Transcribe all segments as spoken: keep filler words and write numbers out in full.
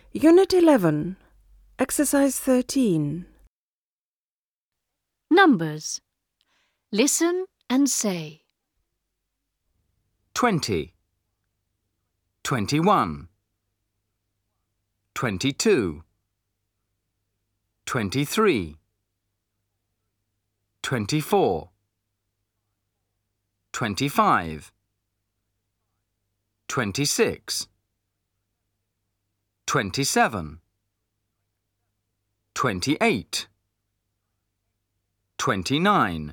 Unit eleven, Exercise thirteen. Numbers. Listen and say. Twenty, twenty-one, twenty-two, twenty-three, twenty-four, twenty-five, twenty-six, twenty-seven, twenty-eight, twenty-nine,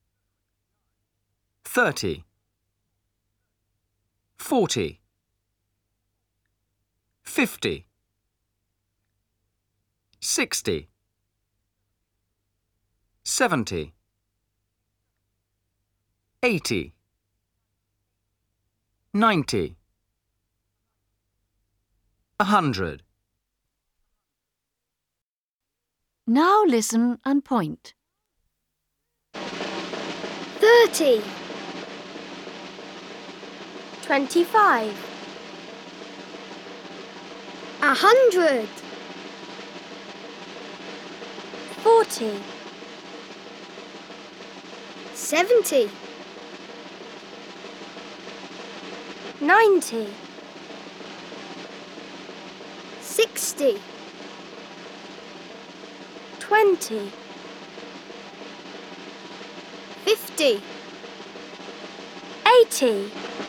thirty, forty, fifty, sixty, seventy, eighty, ninety, a hundred. Now listen and point. Thirty. Twenty-five. A hundred. Forty. Seventy. Ninety. Sixty. Twenty. Fifty. Eighty.